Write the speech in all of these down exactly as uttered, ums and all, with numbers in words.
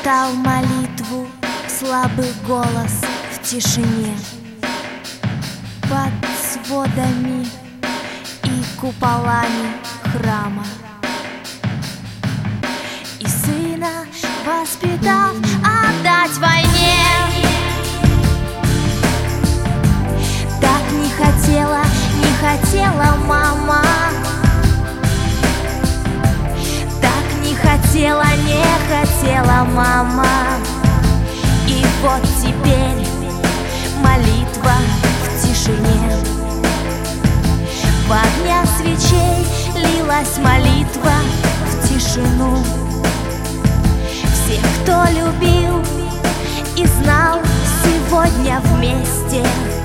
шептал молитву слабый голос в тишине. Под сводами и куполами храма. И сына воспитав отдать войне. Так не хотела, не хотела мама. Так не хотела, не хотела мама. И вот теперь молитва в тишине. В огнях свечей лилась молитва в тишину. Всех, кто любил и знал сегодня вместе.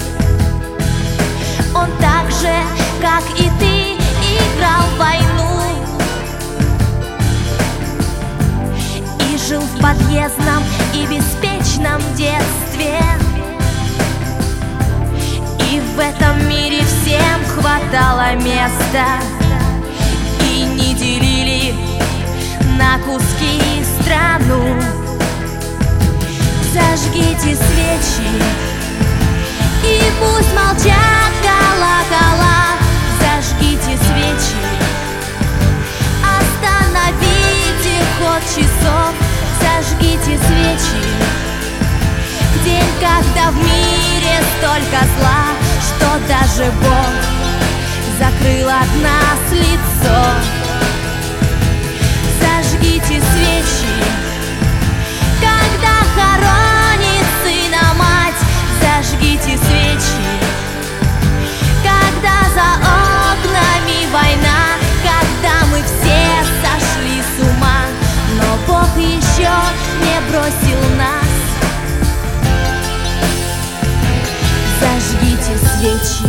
Он так же, как и ты, играл в войну и жил в подъездном и беспечном детстве. И в этом мире всем хватало места, и не делили на куски страну. Зажгите свечи, и пусть молчат колокола. Зажгите свечи, остановите ход часов. Зажгите свечи в день, когда в мире столько зла, что даже Бог закрыл от нас лицо. Зажгите свечи, когда хоронит сына мать. Зажгите свечи, когда за окнами война, когда мы все сошли с ума, но Бог еще не бросил нас. Зажгите свечи.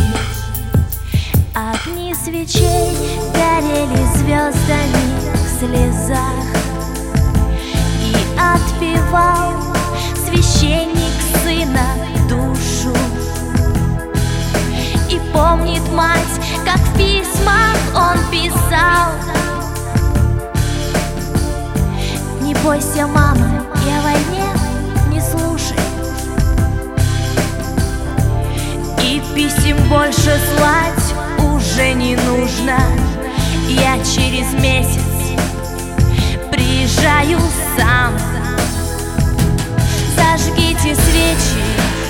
Огни свечей горели звездами в слезах, и отпевал священник сына душу. И помнит мать, как в письмах он писал: не бойся, мама, и о войне не слушай. И писем больше слать уже не нужно. Я через месяц приезжаю сам. Зажгите свечи,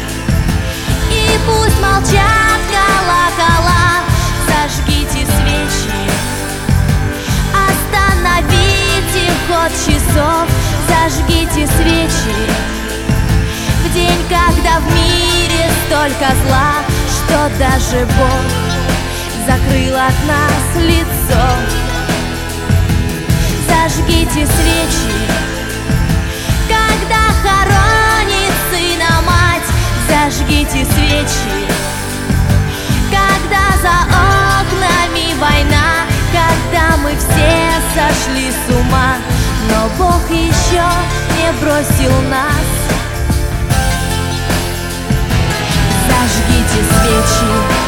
и пусть молчат колокола. Зажгите свечи, остановите ход часов. Зажгите свечи в день, когда в мире столько зла, что даже Бог закрыл от нас лицо. Зажгите свечи, когда хоронит сына мать. Зажгите свечи, когда за окнами война, когда мы все сошли с ума, но Бог еще не бросил нас. Зажгите свечи.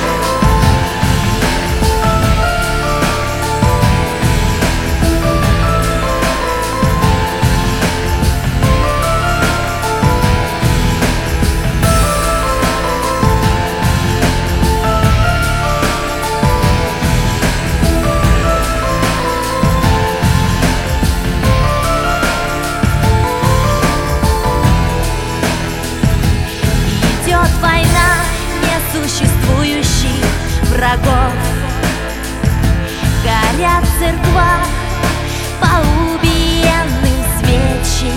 Война несуществующих врагов. Горят в церквах по убиенным свечи.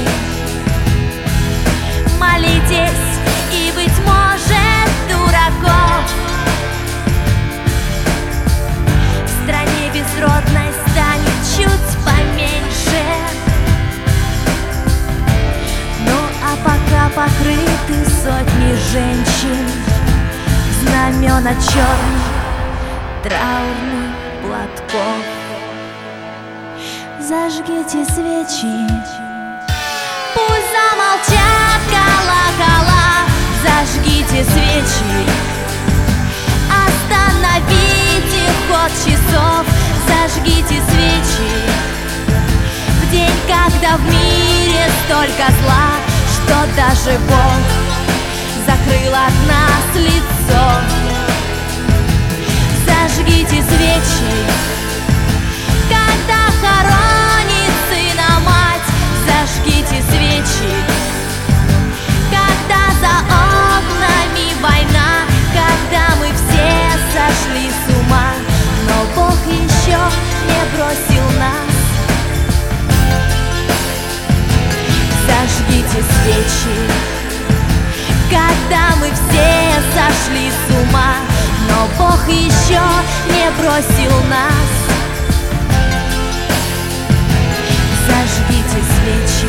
Молитесь, и, быть может, дураков в стране безродной станет чуть поменьше. Ну а пока покрыты сотни женщин знамена черных траурных платков. Зажгите свечи, пусть замолчат колокола. Зажгите свечи, остановите ход часов. Зажгите свечи в день, когда в мире столько зла, что даже Бог закрыл от нас лицо. Зажгите свечи, когда хоронит сына мать. Зажгите свечи, когда за окнами война, когда мы все сошли с ума, но Бог еще не бросил нас. Зажгите свечи, когда мы все сошли с ума, но Бог еще не бросил нас. Зажгите свечи,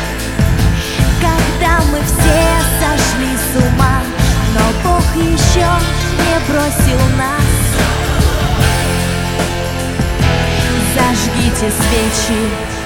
когда мы все сошли с ума, но Бог еще не бросил нас. Зажгите свечи,